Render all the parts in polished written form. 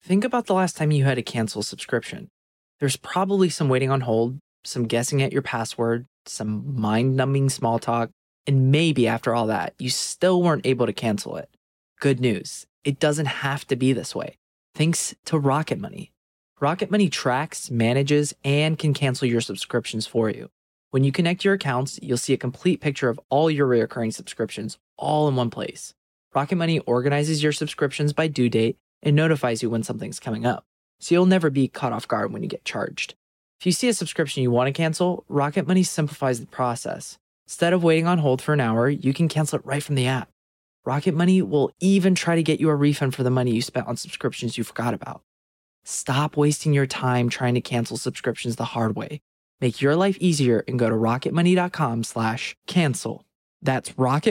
Think about the last time you had to cancel a subscription. There's probably some waiting on hold, some guessing at your password, some mind numbing small talk, and maybe after all that, you still weren't able to cancel it. Good news, it doesn't have to be this way. Thanks to Rocket Money. Rocket Money tracks, manages, and can cancel your subscriptions for you. When you connect your accounts, you'll see a complete picture of all your recurring subscriptions all in one place. Rocket Money organizes your subscriptions by due date and notifies you when something's coming up, so you'll never be caught off guard when you get charged. If you see a subscription you want to cancel, Rocket Money simplifies the process. Instead of waiting on hold for an hour, you can cancel it right from the app. Rocket Money will even try to get you a refund for the money you spent on subscriptions you forgot about. Stop wasting your time trying to cancel subscriptions the hard way. Make your life easier and go to rocketmoney.com/cancel. That's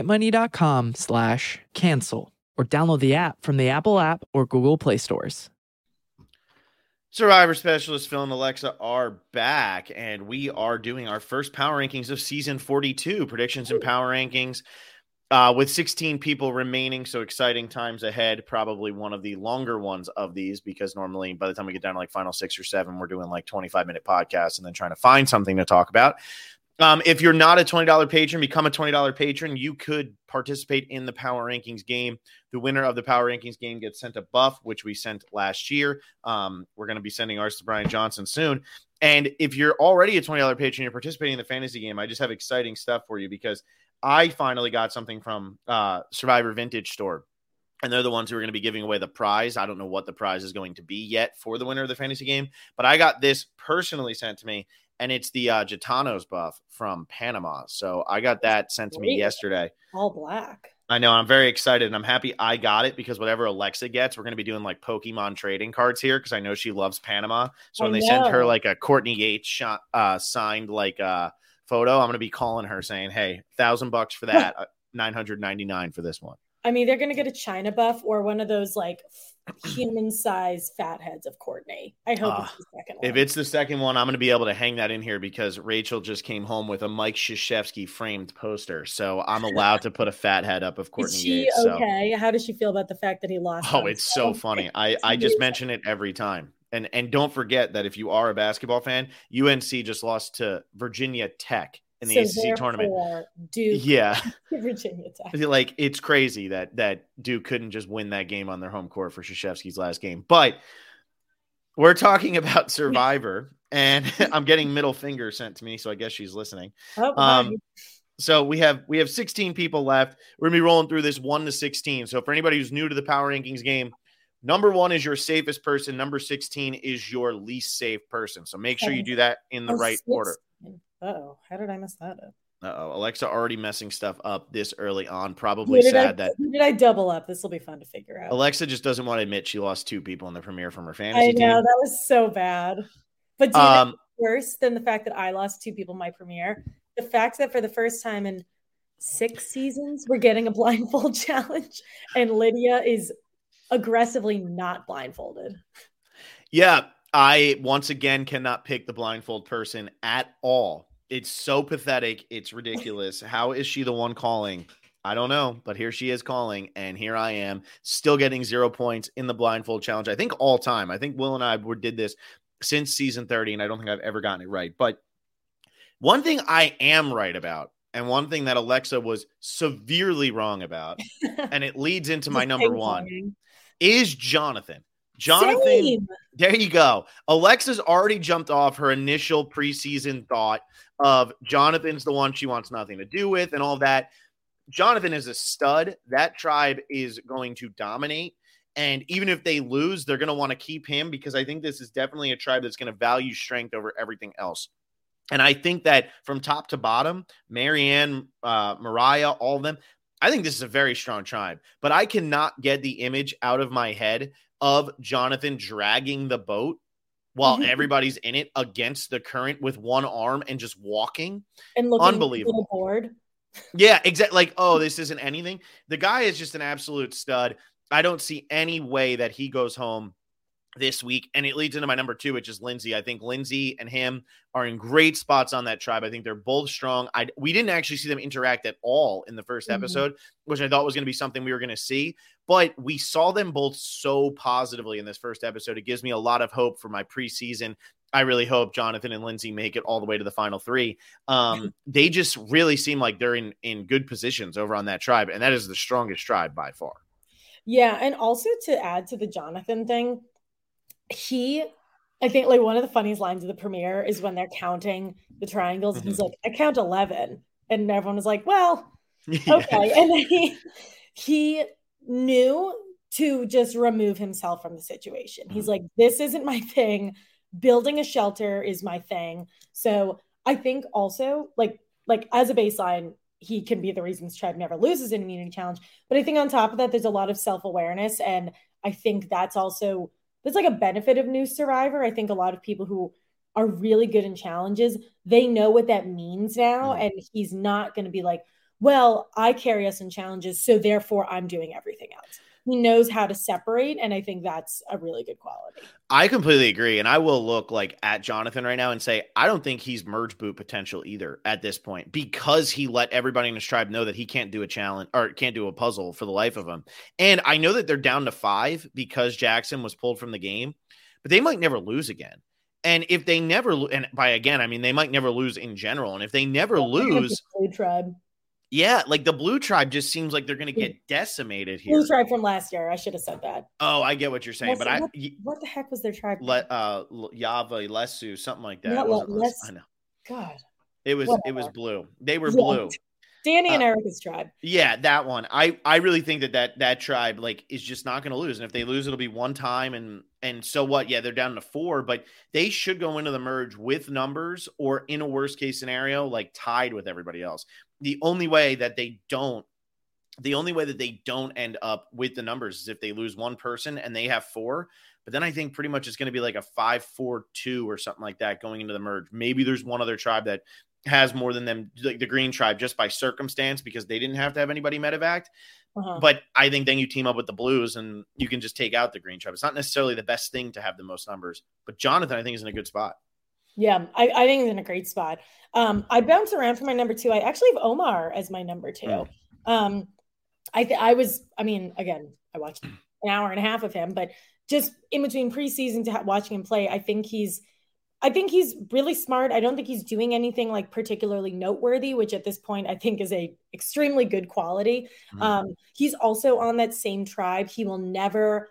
rocketmoney.com/cancel. Or download the app from the Apple app or Google Play stores. Survivor Specialist Phil and Alexa are back, and we are doing our first Power Rankings of Season 42, predictions and Power Rankings, with 16 people remaining, so exciting times ahead. Probably one of the longer ones of these, because normally by the time we get down to like final 6 or 7, we're doing like 25-minute podcasts and then trying to find something to talk about. If you're not a $20 patron, become a $20 patron. You could participate in the Power Rankings game. The winner of the Power Rankings game gets sent a buff, which we sent last year. We're going to be sending ours to Brian Johnson soon. And if you're already a $20 patron, you're participating in the fantasy game, I just have exciting stuff for you, because I finally got something from Survivor Vintage Store. And they're the ones who are going to be giving away the prize. I don't know what the prize is going to be yet for the winner of the fantasy game, but I got this personally sent to me. And it's the Gitanos buff from Panama. So I got that sent to me yesterday. All black. I know. I'm very excited, and I'm happy I got it, because whatever Alexa gets, we're going to be doing like Pokemon trading cards here, because I know she loves Panama. So when they send her like a Courtney Yates signed like photo, I'm going to be calling her saying, hey, $1,000 for that, $999 for this one. I mean, they're going to get a China buff or one of those like human-sized fat heads of Courtney. I hope it's the second one. If it's the second one, I'm going to be able to hang that in here, because Rachel just came home with a Mike Krzyzewski framed poster. So I'm allowed to put a fat head up of Courtney Yates. Okay. How does she feel about the fact that he lost? Oh, it's so funny. I just mention it every time. And don't forget that if you are a basketball fan, UNC just lost to Virginia Tech in the ACC tournament. Duke, yeah, Virginia Tech. Like, it's crazy that Duke couldn't just win that game on their home court for Krzyzewski's last game. But we're talking about Survivor, and I'm getting middle finger sent to me, so I guess she's listening. So we have 16 people left. We're gonna be rolling through this 1 to 16. So for anybody who's new to the Power Rankings game, number 1 is your safest person. Number 16 is your least safe person. So make sure you do that in the right order. Oh, how did I mess that up? Alexa already messing stuff up this early on. Probably sad that. Did I double up? This will be fun to figure out. Alexa just doesn't want to admit she lost 2 people in the premiere from her fantasy team. I know, team. that was so bad. But do you know worse than the fact that I lost 2 people in my premiere? The fact that for the first time in 6 seasons, we're getting a blindfold challenge, and Lydia is aggressively not blindfolded. Yeah, I once again cannot pick the blindfold person at all. It's so pathetic. It's ridiculous. How is she the one calling? I don't know, but here she is calling, and here I am still getting 0 points in the blindfold challenge. I think all time. I think Will and I did this since season 30, and I don't think I've ever gotten it right. But one thing I am right about, and one thing that Alexa was severely wrong about, and it leads into my number 1, is Jonathan. Same. There you go. Alexa's already jumped off her initial preseason thought of Jonathan's the one she wants nothing to do with and all that. Jonathan is a stud. That tribe is going to dominate. And even if they lose, they're going to want to keep him, because I think this is definitely a tribe that's going to value strength over everything else. And I think that from top to bottom, Marianne, Mariah, all of them, I think this is a very strong tribe. But I cannot get the image out of my head of Jonathan dragging the boat while everybody's in it against the current with one arm and just walking. And looking unbelievable. Bored. Yeah, exactly. Like, oh, this isn't anything. The guy is just an absolute stud. I don't see any way that he goes home this week. And it leads into my number 2, which is Lindsay. I think Lindsay and him are in great spots on that tribe. I think they're both strong. We didn't actually see them interact at all in the first episode, which I thought was going to be something we were going to see. But we saw them both so positively in this first episode. It gives me a lot of hope for my preseason. I really hope Jonathan and Lindsay make it all the way to the final 3. They just really seem like they're in good positions over on that tribe. And that is the strongest tribe by far. Yeah. And also to add to the Jonathan thing, I think like one of the funniest lines of the premiere is when they're counting the triangles. He's like, I count 11. And everyone was like, well, okay. And then he knew to just remove himself from the situation. He's like, this isn't my thing. Building a shelter is my thing. So I think also like as a baseline, he can be the reason this tribe never loses an immunity challenge. But I think on top of that, there's a lot of self-awareness. And I think that's like a benefit of new Survivor. I think a lot of people who are really good in challenges, they know what that means now. And he's not going to be like, well, I carry us in challenges, so therefore I'm doing everything else. He knows how to separate, and I think that's a really good quality. I completely agree, and I will look like at Jonathan right now and say I don't think he's merge boot potential either at this point, because he let everybody in his tribe know that he can't do a challenge or can't do a puzzle for the life of him. And I know that they're down to 5 because Jackson was pulled from the game, but they might never lose again. And if they never, and by again I mean they might never lose in general, and if they never lose, Blue tribe. Yeah, like the blue tribe just seems like they're going to get decimated here. Blue tribe from last year. I should have said that. Oh, I get what you're saying, but what the heck was their tribe? Yava, Lesu, something like that. I know. God, it was blue. They were blue. Danny and Erica's tribe. Yeah, that one. I really think that tribe like is just not going to lose, and if they lose, it'll be one time. And so what? Yeah, they're down to 4, but they should go into the merge with numbers, or in a worst case scenario, like tied with everybody else. The only way that they don't end up with the numbers is if they lose one person and they have 4. But then I think pretty much it's going to be like a 5-4-2 or something like that going into the merge. Maybe there's one other tribe that has more than them, like the green tribe, just by circumstance, because they didn't have to have anybody medevac. But I think then you team up with the blues and you can just take out the green tribe. It's not necessarily the best thing to have the most numbers, but Jonathan, I think, is in a good spot. Yeah, I think he's in a great spot. I bounce around for my number 2. I actually have Omar as my number 2. I watched an hour and a half of him, but just in between preseason to watching him play, I think he's really smart. I don't think he's doing anything like particularly noteworthy, which at this point I think is a extremely good quality. He's also on that same tribe. He will never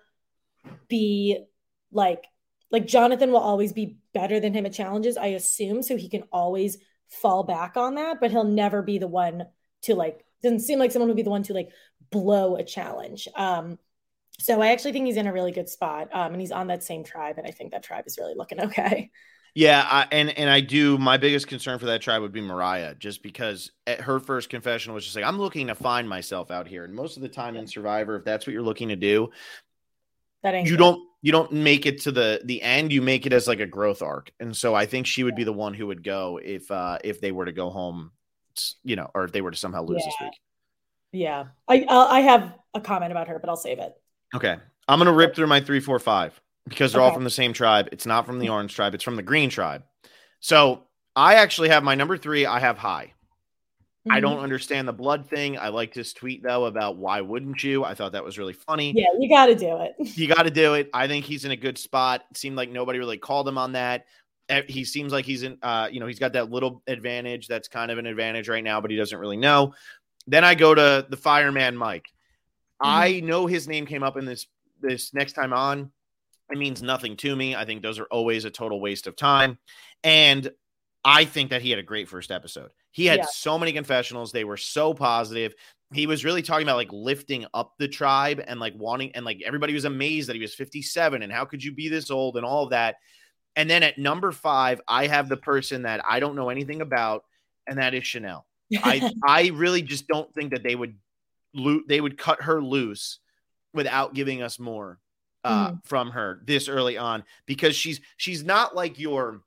be like Jonathan will always be better than him at challenges, I assume. So he can always fall back on that, but he'll never be the one to doesn't seem like someone would be the one to blow a challenge. So I actually think he's in a really good spot. And he's on that same tribe. And I think that tribe is really looking okay. Yeah. And I do. My biggest concern for that tribe would be Mariah, just because at her first confession was just like, I'm looking to find myself out here. And most of the time in Survivor, if that's what you're looking to do, you don't make it to the end. You make it as like a growth arc. And so I think she would be the one who would go if they were to go home, or if they were to somehow lose this week. Yeah. I have a comment about her, but I'll save it. Okay. I'm going to rip through my 3, 4, 5 because they're all from the same tribe. It's not from the orange tribe. It's from the green tribe. So I actually have my number 3. I have Hai. I don't understand the blood thing. I like this tweet, though, about why wouldn't you? I thought that was really funny. Yeah, you got to do it. You got to do it. I think he's in a good spot. It seemed like nobody really called him on that. He seems like he's in, he's got that little advantage. That's kind of an advantage right now, but he doesn't really know. Then I go to the fireman, Mike. I know his name came up in this next time on. It means nothing to me. I think those are always a total waste of time. And I think that he had a great first episode. He had so many confessionals. They were so positive. He was really talking about lifting up the tribe and wanting, and everybody was amazed that he was 57 and how could you be this old and all of that. And then at number 5, I have the person that I don't know anything about, and that is Chanel. I really just don't think that they would cut her loose without giving us more from her this early on, because she's not like your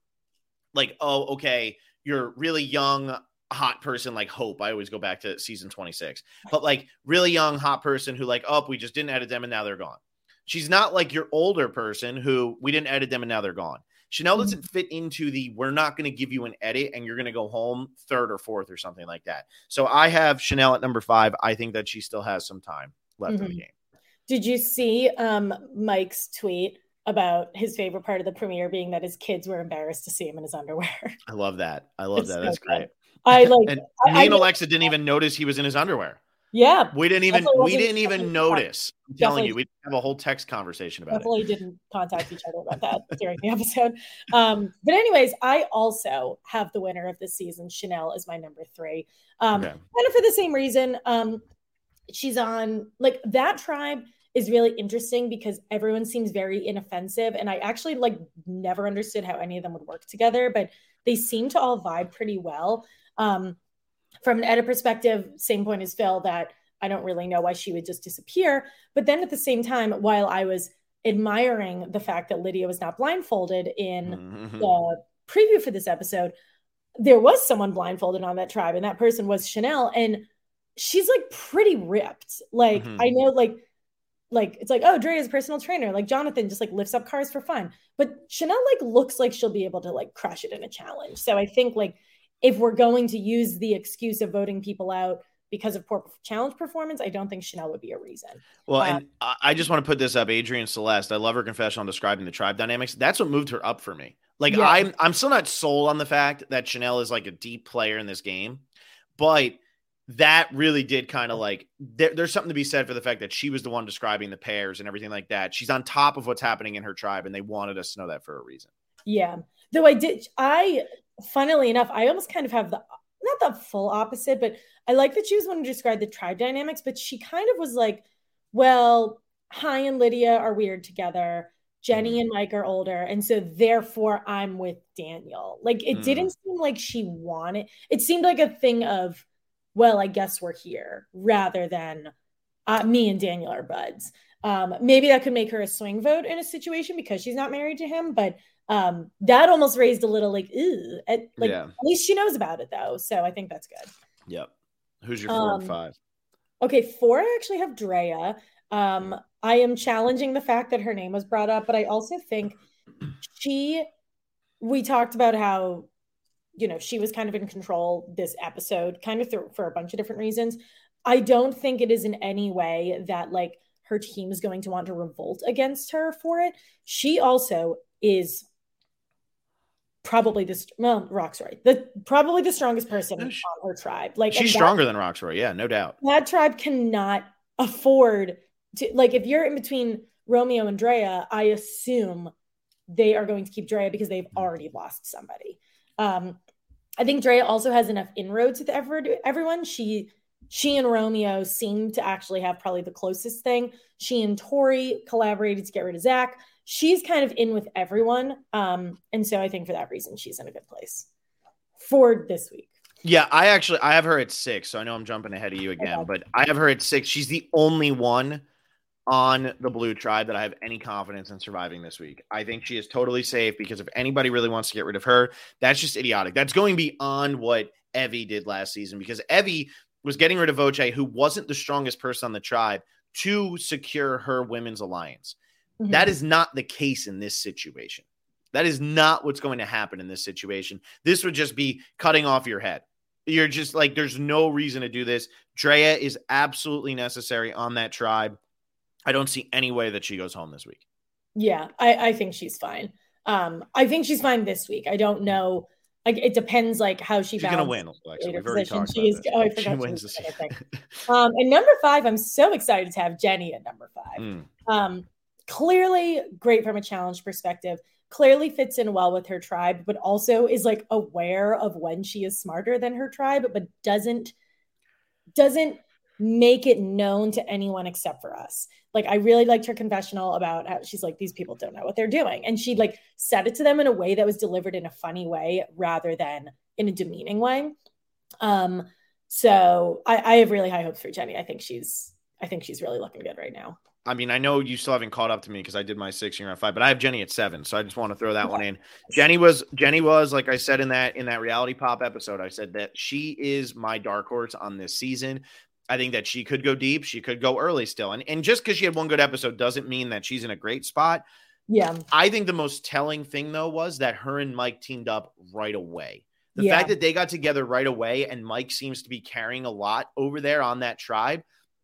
you're really young, hot person like Hope. I always go back to season 26, but really young, hot person who we just didn't edit them and now they're gone. She's not like your older person who we didn't edit them and now they're gone. Chanel doesn't fit into the we're not going to give you an edit and you're going to go home third or fourth or something like that. So I have Chanel at number 5. I think that she still has some time left in the game. Did you see Mike's tweet about his favorite part of the premiere being that his kids were embarrassed to see him in his underwear? I love that. That's so great. And me and Alexa didn't even notice he was in his underwear. Yeah. We didn't even notice. I'm telling you, we have a whole text conversation about definitely didn't contact each other about that during the episode. But anyways, I also have the winner of this season. Chanel is my number 3. Kind of for the same reason. She's on like that tribe is really interesting because everyone seems very inoffensive. And I actually like never understood how any of them would work together, but they seem to all vibe pretty well. From an edit perspective, same point as Phil, that I don't really know why she would just disappear. But then at the same time, while I was admiring the fact that Lydia was not blindfolded in the preview for this episode, there was someone blindfolded on that tribe, and that person was Chanel. And she's like pretty ripped. Like, I know, like it's like, oh, Dre is a personal trainer. Like Jonathan just like lifts up cars for fun. But Chanel like looks like she'll be able to like crush it in a challenge. So I think like if we're going to use the excuse of voting people out because of poor challenge performance, I don't think Chanel would be a reason. Well, and I just want to put this up. Adrienne Celeste, I love her confession on describing the tribe dynamics. That's what moved her up for me. Like, I'm still not sold on the fact that Chanel is like a deep player in this game, but that really did kind of like, there's something to be said for the fact that she was the one describing the pairs and everything like that. She's on top of what's happening in her tribe, and they wanted us to know that for a reason. Yeah. Though funnily enough, I almost kind of have not the full opposite, but I like that she was one to describe the tribe dynamics, but she kind of was like, well, Hai and Lydia are weird together. Jenny and Mike are older. And so therefore I'm with Daniel. Like it didn't seem like she wanted, it seemed like a thing of, well, I guess we're here rather than me and Daniel are buds. Maybe that could make her a swing vote in a situation because she's not married to him, but that almost raised a little like, at least she knows about it though. So I think that's good. Yep. Who's your 4 and 5? Okay. 4, I actually have Drea. I am challenging the fact that her name was brought up, but I also think we talked about how, she was kind of in control this episode, kind of for a bunch of different reasons. I don't think it is in any way that like her team is going to want to revolt against her for it. She also is probably Roxroy, probably the strongest person on her tribe. Like she's stronger than Roxroy, yeah, no doubt. That tribe cannot afford to, like, if you're in between Romeo and Drea, I assume they are going to keep Drea because they've already lost somebody. I think Drea also has enough inroads with everyone. She and Romeo seem to actually have probably the closest thing. She and Tori collaborated to get rid of Zach. She's kind of in with everyone. And so I think for that reason, she's in a good place for this week. Yeah, I have her at 6. So I know I'm jumping ahead of you again, but I have her at 6. She's the only one on the blue tribe that I have any confidence in surviving this week. I think she is totally safe because if anybody really wants to get rid of her, that's just idiotic. That's going beyond what Evie did last season because Evie was getting rid of Voce, who wasn't the strongest person on the tribe, to secure her women's alliance. Mm-hmm. That is not the case in this situation. That is not what's going to happen in this situation. This would just be cutting off your head. You're just like, there's no reason to do this. Drea is absolutely necessary on that tribe. I don't see any way that she goes home this week. Yeah, I think she's fine. I think she's fine this week. I don't know. Like, it depends, like, how she's going to win. Alexa. We've already talked about this. I forgot she wins the season. And number 5, I'm so excited to have Jenny at number 5. Clearly great from a challenge perspective. Clearly fits in well with her tribe, but also is like aware of when she is smarter than her tribe, but doesn't make it known to anyone except for us. Like, I really liked her confessional about how she's like, these people don't know what they're doing. And she like said it to them in a way that was delivered in a funny way rather than in a demeaning way. So I have really high hopes for Jenny. I think she's really looking good right now. I mean, I know you still haven't caught up to me because I did my 6 and you're at 5, but I have Jenny at 7. So I just want to throw that one in. Jenny was, like I said, in that reality pop episode, I said that she is my dark horse on this season. I think that she could go deep. She could go early still. And just because she had one good episode doesn't mean that she's in a great spot. Yeah. I think the most telling thing, though, was that her and Mike teamed up right away. The fact that they got together right away and Mike seems to be carrying a lot over there on that tribe,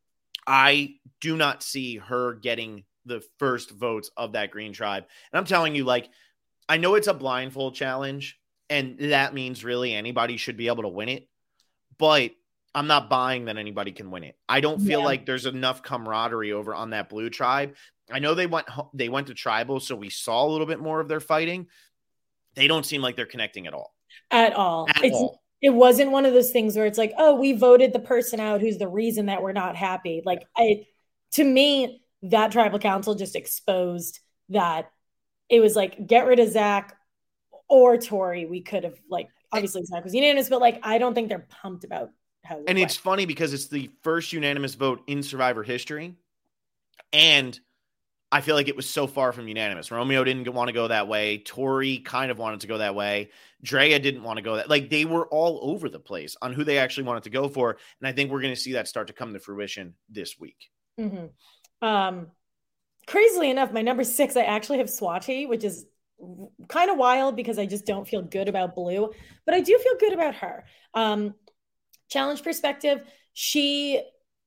I do not see her getting the first votes of that green tribe. And I'm telling you, like, I know it's a blindfold challenge, and that means really anybody should be able to win it. But I'm not buying that anybody can win it. I don't feel like there's enough camaraderie over on that blue tribe. I know they went to tribal, so we saw a little bit more of their fighting. They don't seem like they're connecting at all. At all. It wasn't one of those things where it's like, oh, we voted the person out who's the reason that we're not happy. Like, to me, that tribal council just exposed that it was like, get rid of Zach or Tori. We could have, like, obviously Zach was unanimous, but like, I don't think they're pumped about how. And it's funny because it's the first unanimous vote in Survivor history. And I feel like it was so far from unanimous. Romeo didn't want to go that way. Tori kind of wanted to go that way. Drea didn't want to go that. Like, they were all over the place on who they actually wanted to go for. And I think we're going to see that start to come to fruition this week. Mm-hmm. Crazily enough, my number 6, I actually have Swati, which is kind of wild because I just don't feel good about Blue, but I do feel good about her. Challenge perspective, she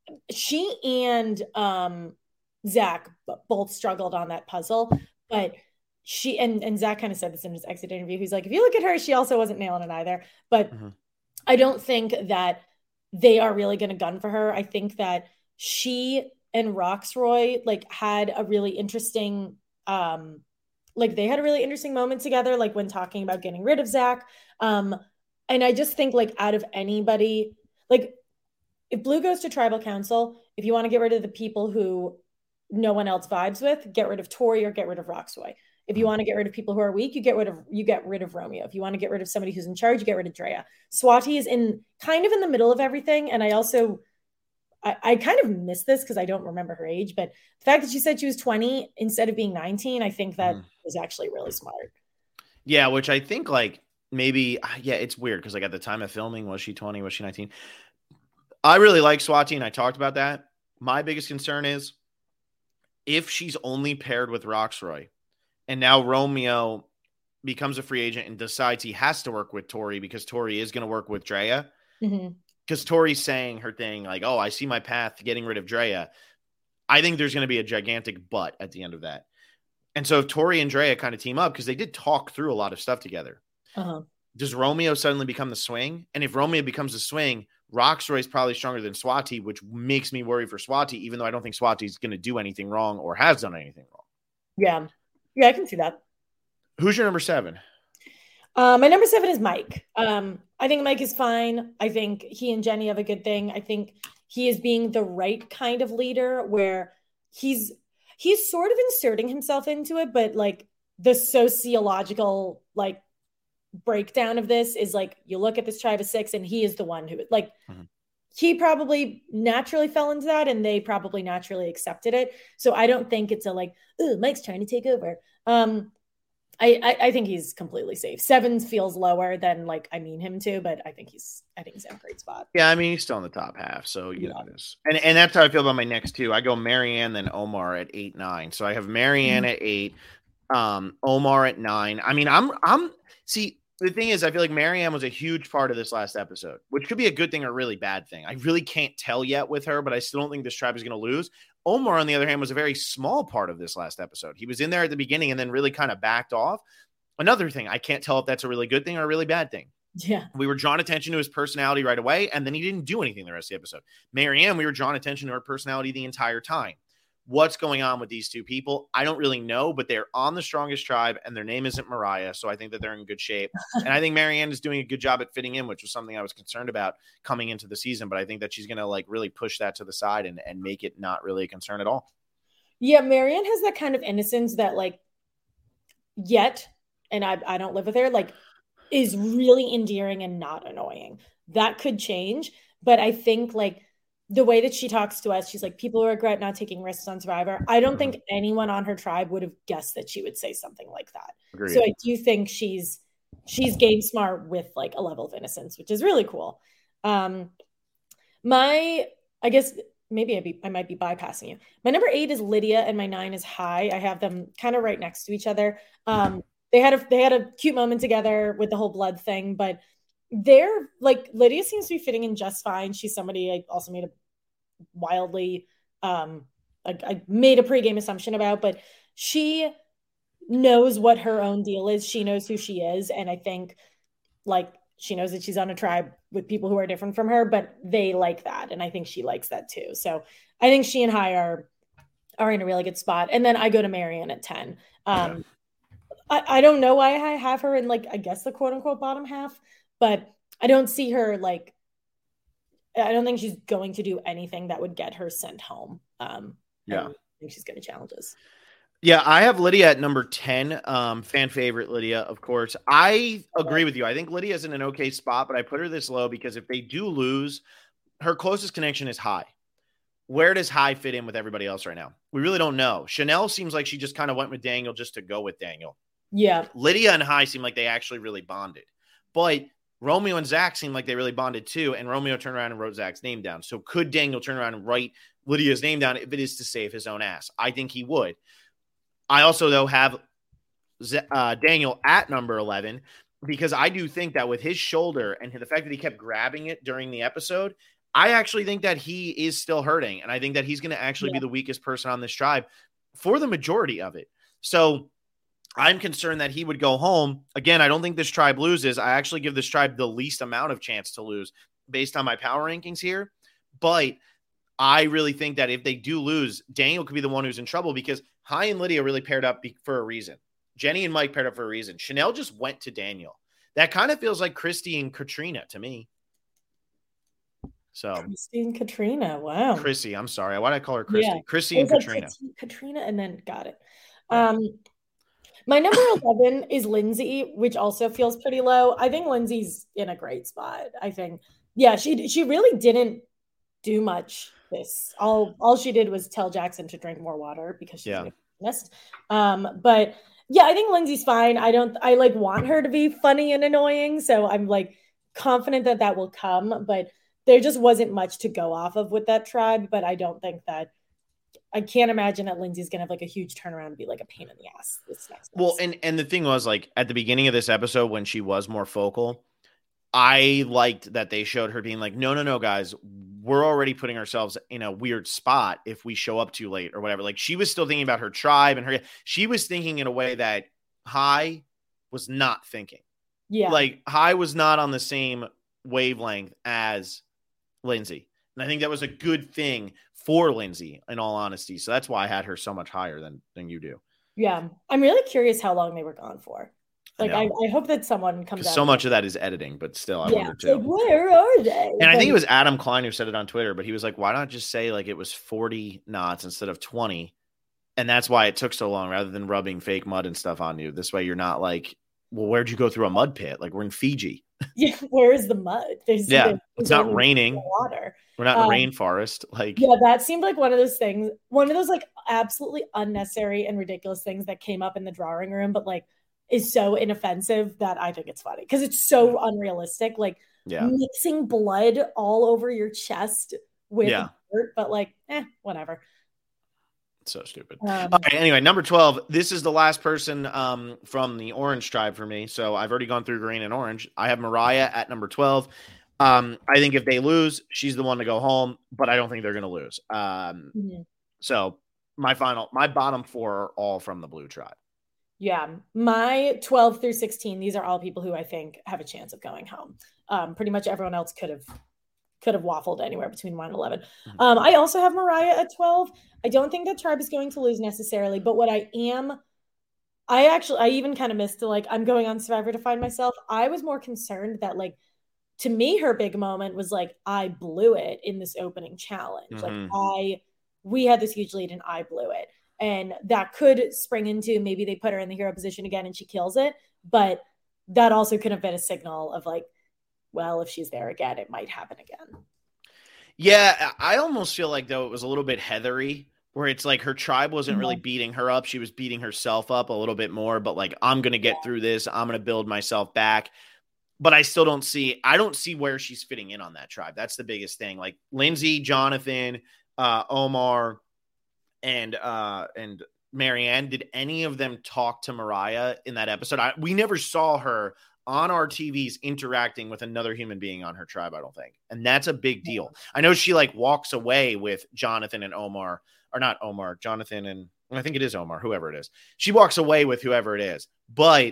and Zach both struggled on that puzzle, but she and Zach kind of said this in his exit interview. He's like, if you look at her, she also wasn't nailing it either. But I don't think that they are really going to gun for her. I think that she and Roxroy like had a really interesting they had a really interesting moment together, like when talking about getting rid of Zach. And I just think, like, out of anybody, like, if Blue goes to tribal council, if you want to get rid of the people who no one else vibes with, get rid of Tori or get rid of Roxroy. If you want to get rid of people who are weak, you get rid of Romeo. If you want to get rid of somebody who's in charge, you get rid of Drea. Swati is kind of in the middle of everything. And I also, I kind of miss this because I don't remember her age, but the fact that she said she was 20 instead of being 19, I think that was actually really smart. Yeah, which I think, like, maybe, it's weird because, like, at the time of filming, was she 20? Was she 19? I really like Swati, and I talked about that. My biggest concern is if she's only paired with Roxroy, and now Romeo becomes a free agent and decides he has to work with Tori because Tori is going to work with Drea. Because Tori's saying her thing like, oh, I see my path to getting rid of Drea. I think there's going to be a gigantic but at the end of that. And so if Tori and Drea kind of team up, because they did talk through a lot of stuff together, does Romeo suddenly become the swing? And if Romeo becomes the swing, Roxroy is probably stronger than Swati, which makes me worry for Swati, even though I don't think Swati's going to do anything wrong or has done anything wrong. Yeah, I can see that. Who's your number 7? My number 7 is Mike. I think Mike is fine. I think he and Jenny have a good thing. I think he is being the right kind of leader where he's sort of inserting himself into it, but like the sociological like breakdown of this is like, you look at this tribe of 6 and he is the one who like he probably naturally fell into that and they probably naturally accepted it. So I don't think it's a like, oh, Mike's trying to take over. I think he's completely safe. 7 feels lower than like I mean him to, but I think he's in a great spot. Yeah, I mean he's still in the top half, so you know this. And that's how I feel about my next 2. I go Marianne then Omar at 8, 9. So I have Marianne at 8, Omar at 9. I mean, I'm see. The thing is, I feel like Marianne was a huge part of this last episode, which could be a good thing or a really bad thing. I really can't tell yet with her, but I still don't think this tribe is going to lose. Omar, on the other hand, was a very small part of this last episode. He was in there at the beginning and then really kind of backed off. Another thing, I can't tell if that's a really good thing or a really bad thing. Yeah. We were drawn attention to his personality right away, and then he didn't do anything the rest of the episode. Marianne, we were drawn attention to her personality the entire time. What's going on with these 2 people? I don't really know, but they're on the strongest tribe and their name isn't Mariah. So I think that they're in good shape. And I think Marianne is doing a good job at fitting in, which was something I was concerned about coming into the season. But I think that she's going to like really push that to the side and make it not really a concern at all. Yeah. Marianne has that kind of innocence that like yet, and I don't live with her, like is really endearing and not annoying. That could change. But I think like the way that she talks to us, she's like, people regret not taking risks on Survivor. I don't think anyone on her tribe would have guessed that she would say something like that. Agreed. So I do think she's game smart with like a level of innocence, which is really cool. My I guess maybe I might be bypassing you. My number 8 is Lydia and my 9 is Hai. I have them kind of right next to each other. They had a cute moment together with the whole blood thing, but they're like Lydia seems to be fitting in just fine. She's somebody I also made a wildly I made a pregame assumption about, but she knows what her own deal is. She knows who she is, and I think like she knows that she's on a tribe with people who are different from her, but they like that, and I think she likes that too. So I think she and Hai are in a really good spot. And then I go to Marion at 10. I don't know why I have her in like I guess the quote unquote bottom half, but I don't see her like I don't think she's going to do anything that would get her sent home. I think she's going to challenges. Yeah, I have Lydia at number 10. Fan favorite Lydia, of course. I agree with you. I think Lydia's in an okay spot, but I put her this low because if they do lose, her closest connection is Hai. Where does Hai fit in with everybody else right now? We really don't know. Chanel seems like she just kind of went with Daniel just to go with Daniel. Yeah. Lydia and Hai seem like they actually really bonded. But Romeo and Zach seem like they really bonded too, and Romeo turned around and wrote Zach's name down. So could Daniel turn around and write Lydia's name down if it is to save his own ass? I think he would. I also, though, have Daniel at number 11 because I do think that with his shoulder and the fact that he kept grabbing it during the episode, I actually think that he is still hurting, and I think that he's going to actually be the weakest person on this tribe for the majority of it. So I'm concerned that he would go home. Again, I don't think this tribe loses. I actually give this tribe the least amount of chance to lose based on my power rankings here. But I really think that if they do lose, Daniel could be the one who's in trouble because Hai and Lydia really paired up for a reason. Jenny and Mike paired up for a reason. Chanel just went to Daniel. That kind of feels like Christy and Katrina to me. So Christy and Katrina. Wow. Chrissy, I'm sorry. Why did I call her Christy? Yeah. Chrissy and Katrina. Katrina, and then got it. My number 11 is Lindsay, which also feels pretty low. I think Lindsay's in a great spot. I think, yeah, she really didn't do much. All she did was tell Jackson to drink more water because she's missed. But yeah, I think Lindsay's fine. I like want her to be funny and annoying, so I'm like confident that will come. But there just wasn't much to go off of with that tribe. But I don't think that I can't imagine that Lindsay's gonna have like a huge turnaround and be like a pain in the ass this next. Well, and the thing was like at the beginning of this episode when she was more vocal, I liked that they showed her being like, no, guys, we're already putting ourselves in a weird spot if we show up too late or whatever. Like she was still thinking about her tribe and she was thinking in a way that Hai was not thinking. Yeah. Like Hai was not on the same wavelength as Lindsay. And I think that was a good thing for Lindsay in all honesty. So that's why I had her so much higher than you do. Yeah. I'm really curious how long they were gone for. Like, I hope that someone comes out. So much of that is editing, but still, I wonder too. Like, where are they? And I think it was Adam Klein who said it on Twitter, but he was like, why not just say like it was 40 knots instead of 20? And that's why it took so long rather than rubbing fake mud and stuff on you. This way you're not like, well, where'd you go through a mud pit? Like we're in Fiji. Yeah, where is the mud? It's not raining. Water. We're not in a rainforest. Like that seemed like one of those things, one of those like absolutely unnecessary and ridiculous things that came up in the drawing room, but like is so inoffensive that I think it's funny because it's so unrealistic. Like mixing blood all over your chest with dirt, but like, whatever. It's so stupid. Okay, anyway, number 12. This is the last person from the orange tribe for me. So I've already gone through green and orange. I have Mariah at number 12. I think if they lose, she's the one to go home, but I don't think they're going to lose. So my bottom four are all from the blue tribe. Yeah, my 12 through 16, these are all people who I think have a chance of going home. Pretty much everyone else could have waffled anywhere between 1 and 11. I also have Mariah at 12. I don't think that tribe is going to lose necessarily, but what I even kind of missed to like, I'm going on Survivor to find myself. I was more concerned that like, to me, her big moment was like, I blew it in this opening challenge. Like we had this huge lead and I blew it. And that could spring into maybe they put her in the hero position again and she kills it. But that also could have been a signal of like, well, if she's there again, it might happen again. Yeah, I almost feel like, though, it was a little bit Heathery, where it's like her tribe wasn't really beating her up. She was beating herself up a little bit more, but like, I'm going to get through this. I'm going to build myself back. but I still don't see where she's fitting in on that tribe. That's the biggest thing. Like Lindsay, Jonathan, Omar, and Marianne, did any of them talk to Mariah in that episode? We never saw her on our TVs interacting with another human being on her tribe, I don't think. And that's a big deal. I know she like walks away with Jonathan and Omar, or not Omar, Jonathan and I think it is Omar, whoever it is. She walks away with whoever it is. But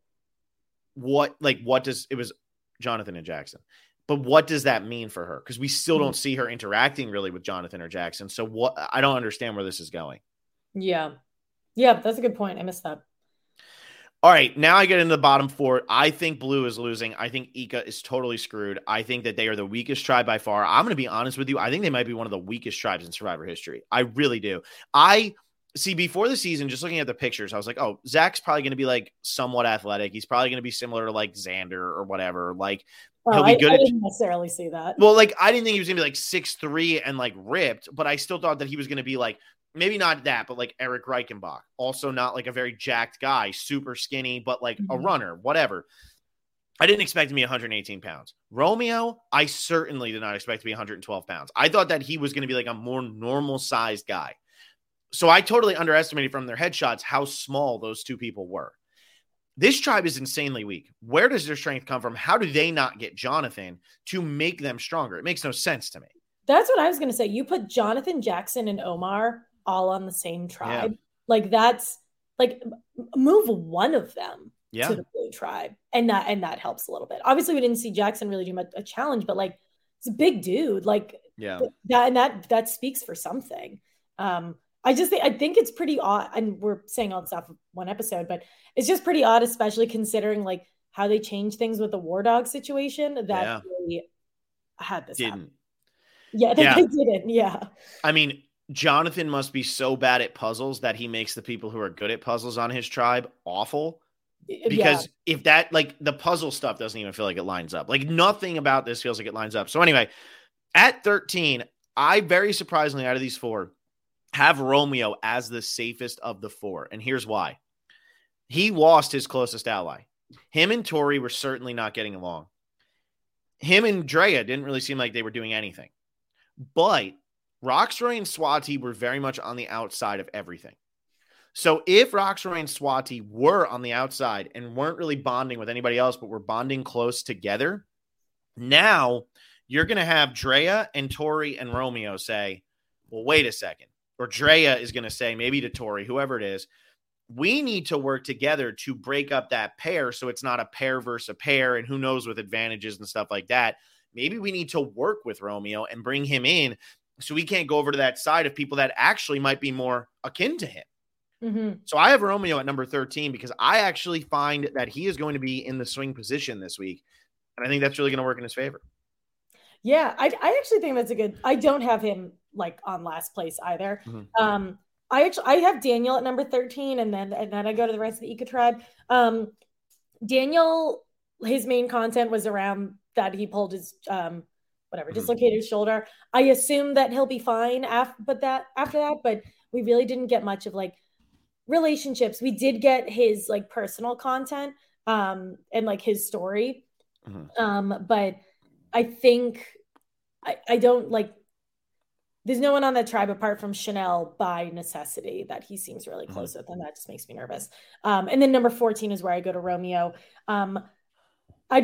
it was Jonathan and Jackson. But what does that mean for her? Because we still don't see her interacting really with Jonathan or Jackson. So I don't understand where this is going. Yeah. Yeah, that's a good point. I missed that. All right, now I get into the bottom four. I think Blue is losing. I think Ika is totally screwed. I think that they are the weakest tribe by far. I'm going to be honest with you. I think they might be one of the weakest tribes in Survivor history. I really do. I see before the season, just looking at the pictures, I was like, oh, Zach's probably going to be like somewhat athletic. He's probably going to be similar to like Xander or whatever. Like he'll be good. I didn't necessarily see that. Well, like I didn't think he was going to be like 6'3" and like ripped, but I still thought that he was going to be like, maybe not that, but like Eric Reichenbach, also not like a very jacked guy, super skinny, but like a runner, whatever. I didn't expect him to be 118 pounds. Romeo, I certainly did not expect to be 112 pounds. I thought that he was going to be like a more normal sized guy. So I totally underestimated from their headshots how small those two people were. This tribe is insanely weak. Where does their strength come from? How do they not get Jonathan to make them stronger? It makes no sense to me. That's what I was going to say. You put Jonathan, Jackson, and Omar all on the same tribe. Like that's like move one of them to the Blue tribe. And that helps a little bit. Obviously we didn't see Jackson really do a challenge, but like it's a big dude. Like that speaks for something. I think it's pretty odd, and we're saying all this off of one episode, but it's just pretty odd, especially considering like how they changed things with the War Dog situation that really had this happen. They didn't. Yeah. I mean, Jonathan must be so bad at puzzles that he makes the people who are good at puzzles on his tribe awful. Because if that, like, the puzzle stuff doesn't even feel like it lines up. Like, nothing about this feels like it lines up. So anyway, at 13, I very surprisingly, out of these four, have Romeo as the safest of the four. And here's why. He lost his closest ally. Him and Tori were certainly not getting along. Him and Drea didn't really seem like they were doing anything. But Rocksroy and Swati were very much on the outside of everything. So if Rocksroy and Swati were on the outside and weren't really bonding with anybody else, but were bonding close together, now you're going to have Drea and Tori and Romeo say, well, wait a second. Or Drea is going to say, maybe to Tori, whoever it is, we need to work together to break up that pair so it's not a pair versus a pair, and who knows with advantages and stuff like that. Maybe we need to work with Romeo and bring him in so we can't go over to that side of people that actually might be more akin to him. Mm-hmm. So I have Romeo at number 13 because I actually find that he is going to be in the swing position this week. And I think that's really going to work in his favor. Yeah, I actually think that's a good, I don't have him like on last place either. Mm-hmm. I have Daniel at number 13 and then I go to the rest of the Ika tribe. Daniel, his main content was around that he pulled his, dislocated his shoulder. I assume that he'll be fine after that, but we really didn't get much of like relationships. We did get his like personal content, and like his story. Mm-hmm. But I think I don't like, there's no one on that tribe apart from Chanel by necessity that he seems really close with, and that just makes me nervous. And then number 14 is where I go to Romeo. I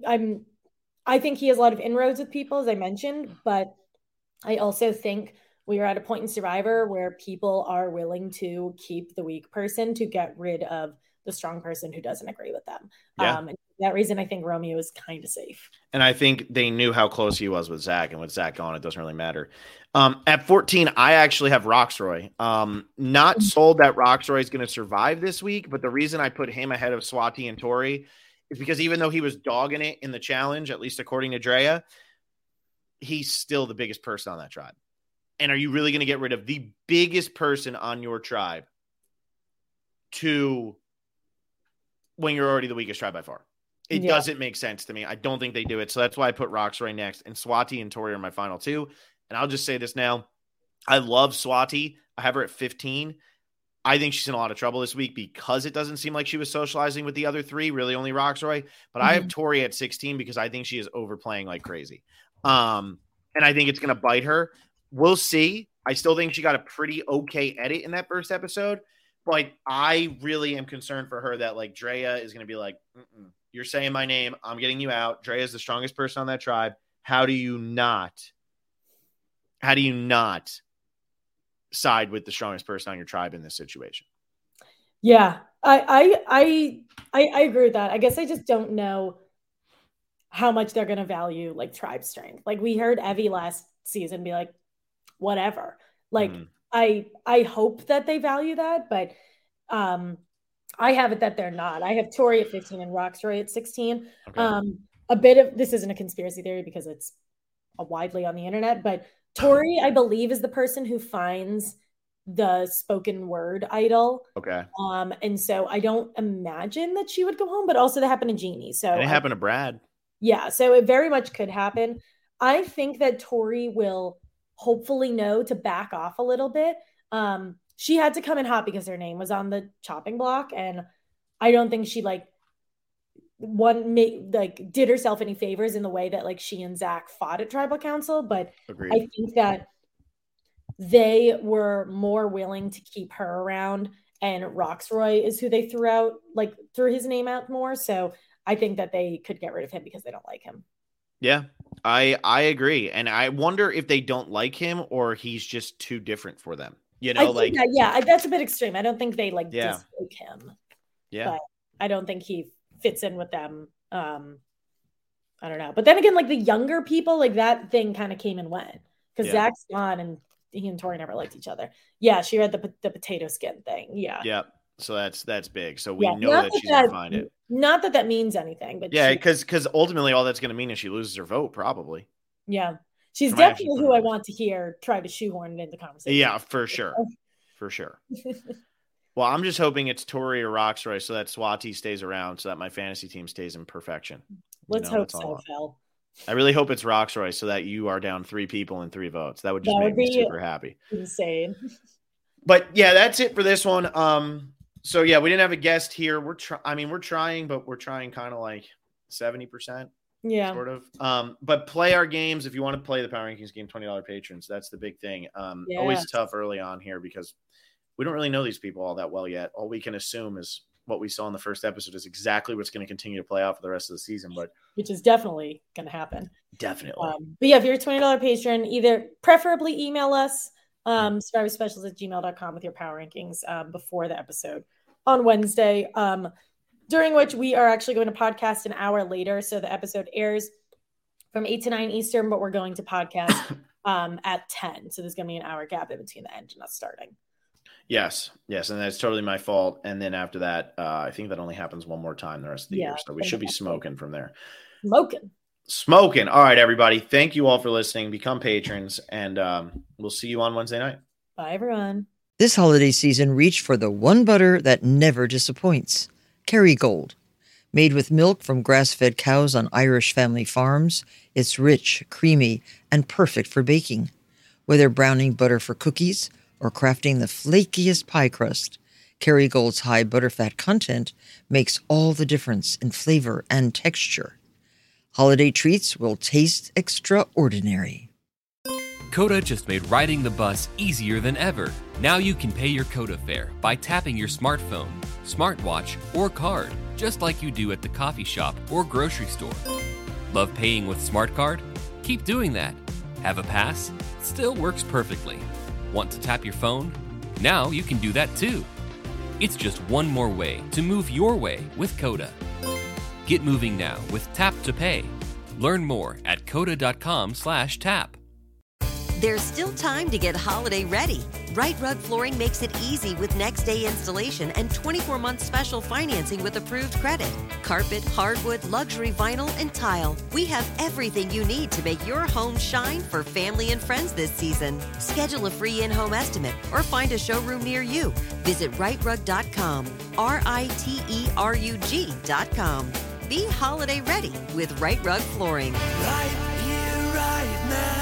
think he has a lot of inroads with people, as I mentioned, but I also think we are at a point in Survivor where people are willing to keep the weak person to get rid of the strong person who doesn't agree with them. Yeah. And for that reason, I think Romeo is kind of safe. And I think they knew how close he was with Zach, and with Zach gone, it doesn't really matter. At 14, I actually have Rocksroy. Not sold that Rocksroy is going to survive this week, but the reason I put him ahead of Swati and Tori is because even though he was dogging it in the challenge, at least according to Drea, he's still the biggest person on that tribe. And are you really going to get rid of the biggest person on your tribe to when you're already the weakest tribe by far? It doesn't make sense to me. I don't think they do it. So that's why I put Rocksroy next, and Swati and Tori are my final two. And I'll just say this now. I love Swati. I have her at 15. I think she's in a lot of trouble this week because it doesn't seem like she was socializing with the other three, really only Roxroy. But I have Tori at 16 because I think she is overplaying like crazy. And I think it's going to bite her. We'll see. I still think she got a pretty okay edit in that first episode. But I really am concerned for her that like Drea is going to be like, you're saying my name. I'm getting you out. Drea is the strongest person on that tribe. How do you not side with the strongest person on your tribe in this situation? Yeah, I agree with that. I guess I just don't know how much they're going to value like tribe strength. Like we heard Evie last season be like, whatever. Like I hope that they value that, but I have it that they're not. I have Tori at 15 and Roxroy at 16. Okay. A bit of this isn't a conspiracy theory because it's widely on the internet, but Tori, I believe, is the person who finds the spoken word idol. Okay. And so I don't imagine that she would go home, but also that happened to Jeannie. So it happened to Brad. Yeah. So it very much could happen. I think that Tori will hopefully know to back off a little bit. She had to come in hot because her name was on the chopping block. And I don't think she did herself any favors in the way that like she and Zach fought at Tribal Council. But Agreed. I think that they were more willing to keep her around, and Roxroy is who they threw his name out more. So I think that they could get rid of him because they don't like him. Yeah, I agree. And I wonder if they don't like him or he's just too different for them. You know, that's a bit extreme. I don't think they dislike him. Yeah. But I don't think he fits in with them. I don't know. But then again, like the younger people, like that thing kind of came and went because Zach's gone and he and Tori never liked each other. Yeah, she read the potato skin thing. Yeah. Yeah. So that's big. So we know that she's going to find it. Not that means anything, but because ultimately all that's going to mean is she loses her vote, probably. Yeah. She's definitely who I want to hear try to shoehorn into the conversation. Yeah, for sure. For sure. Well, I'm just hoping it's Tori or Roxroy so that Swati stays around so that my fantasy team stays in perfection. Let's hope so, Phil. I really hope it's Roxroy so that you are down 3 people and 3 votes. That would just make me super happy. Insane. But yeah, that's it for this one. So yeah, we didn't have a guest here. We're trying, but we're trying kind of like 70%. Yeah. Sort of. But play our games if you want to play the Power Rankings game, $20 patrons. That's the big thing. Always tough early on here because we don't really know these people all that well yet. All we can assume is what we saw in the first episode is exactly what's going to continue to play out for the rest of the season. But which is definitely going to happen. Definitely. But yeah, if you're a $20 patron, either preferably email us survivorspecials@gmail.com with your Power Rankings before the episode on Wednesday. During which we are actually going to podcast an hour later. So the episode airs from 8 to 9 Eastern, but we're going to podcast at 10. So there's going to be an hour gap in between the end and us starting. Yes. And that's totally my fault. And then after that, I think that only happens one more time the rest of the year. So we should be smoking from there. Smoking. All right, everybody. Thank you all for listening. Become patrons. And we'll see you on Wednesday night. Bye, everyone. This holiday season, reach for the one butter that never disappoints. Kerrygold. Made with milk from grass-fed cows on Irish family farms, it's rich, creamy, and perfect for baking. Whether browning butter for cookies or crafting the flakiest pie crust, Kerrygold's high butterfat content makes all the difference in flavor and texture. Holiday treats will taste extraordinary. Coda just made riding the bus easier than ever. Now you can pay your Coda fare by tapping your smartphone, smartwatch, or card, just like you do at the coffee shop or grocery store. Love paying with Smart Card? Keep doing that. Have a pass? Still works perfectly. Want to tap your phone? Now you can do that too. It's just one more way to move your way with Coda. Get moving now with Tap to Pay. Learn more at coda.com/tap. There's still time to get holiday ready. Right Rug Flooring makes it easy with next day installation and 24-month special financing with approved credit. Carpet, hardwood, luxury vinyl, and tile. We have everything you need to make your home shine for family and friends this season. Schedule a free in-home estimate or find a showroom near you. Visit rightrug.com, RITERUG.com. Be holiday ready with Right Rug Flooring. Right here, right now.